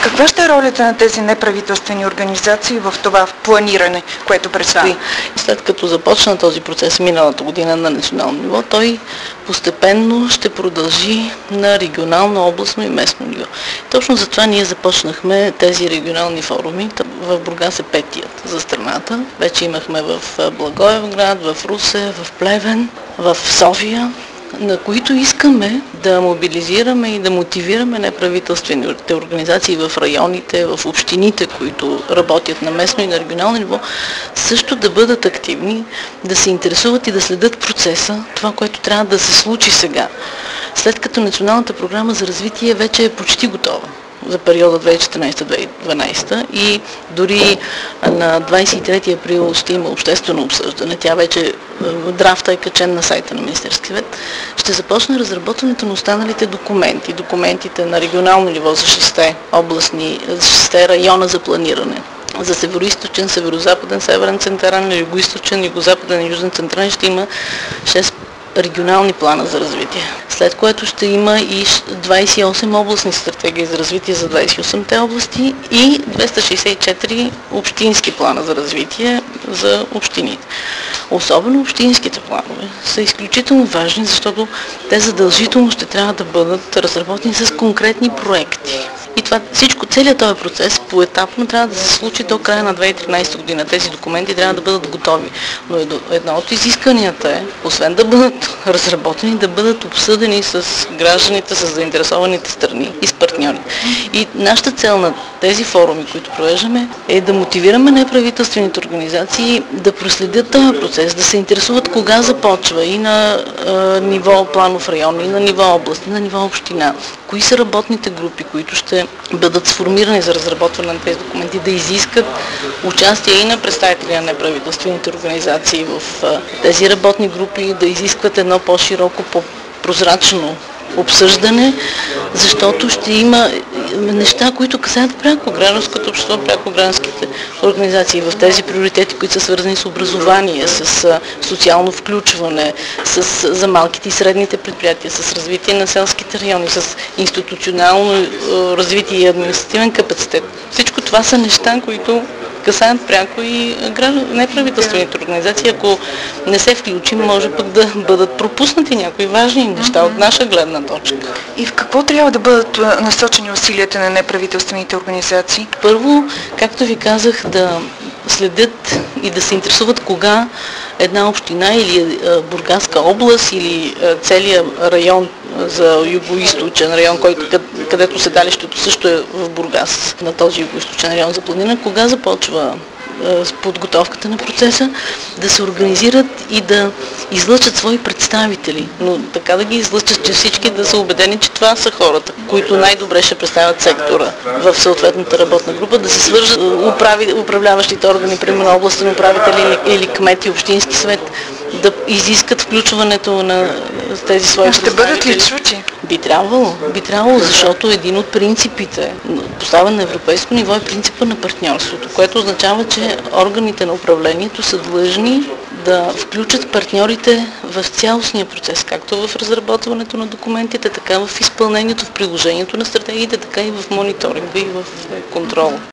Каква ще е ролята на тези неправителствени организации в това планиране, което предстои? Да. След като започна този процес миналата година на национално ниво, той постепенно ще продължи на регионално, областно и местно ниво. Точно затова ние започнахме тези регионални форуми. В Бургас е петият за страната. Вече имахме в Благоевград, в Русе, в Плевен, в София, на които искаме да мобилизираме и да мотивираме неправителствените организации в районите, в общините, които работят на местно и на регионално ниво, също да бъдат активни, да се интересуват и да следят процеса, това, което трябва да се случи сега. След като Националната програма за развитие вече е почти готова за периода 2014-2012 и дори на 23 април ще има обществено обсъждане. Тя вече драфта е качен на сайта на Министерския съвет. Ще започне разработването на останалите документи. Документите на регионално ниво за 6 района за планиране. За североизточен, северо-западен, северен, централен, юго-източен, юго-западен и южен централен ще има 6 регионални плана за развитие. След което ще има и 28 областни стратегии за развитие за 28-те области и 264 общински плана за развитие за общините. Особено общинските планове са изключително важни, защото те задължително ще трябва да бъдат разработени с конкретни проекти. И това всичко, целият този процес поетапно трябва да се случи до края на 2013 година. Тези документи трябва да бъдат готови. Но едно от изискванията е, освен да бъдат разработени, да бъдат обсъдени с гражданите, с заинтересованите страни и с партньорите. И нашата цел на тези форуми, които провеждаме, е да мотивираме неправителствените организации да проследят този процес, да се интересуват кога започва и на ниво планов район, и на ниво област, и на ниво община. Кои са работните групи, които ще бъдат сформирани за разработване на тези документи, да изискат участие и на представители на неправителствените организации в тези работни групи, да изискват едно по-широко, по-прозрачно обсъждане, защото ще има неща, които касаят пряко гражданското общество, пряко гражданските организации в тези приоритети, които са свързани с образование, с социално включване, за малките и средните предприятия, с развитие на селските райони, с институционално развитие и административен капацитет. Всичко това са неща, които касаят пряко и неправителствените организации. Ако не се включим, може пък да бъдат пропуснати някои важни неща от наша гледна точка. И в какво трябва да бъдат насочени усилията на неправителствените организации? Първо, както ви казах, да следят и да се интересуват кога една община или Бургаска област или целият район за юго-источен район, където седалището също е в Бургас, на този юго-источен район за планиране, кога започва с подготовката на процеса, да се организират и да излъчат свои представители, но така да ги излъчат, че всички да са убедени, че това са хората, които най-добре ще представят сектора в съответната работна група, да се свържат управляващите органи, примерно областен управители или кмети, общински съвет, да изискат включването на тези свои представители. Ще бъдат ли чути? Би трябвало, защото един от принципите, поставен на европейско ниво, е принципа на партньорството, което означава, че органите на управлението са длъжни да включат партньорите в цялостния процес, както в разработването на документите, така в изпълнението, в приложението на стратегиите, така и в мониторинга и в контрола.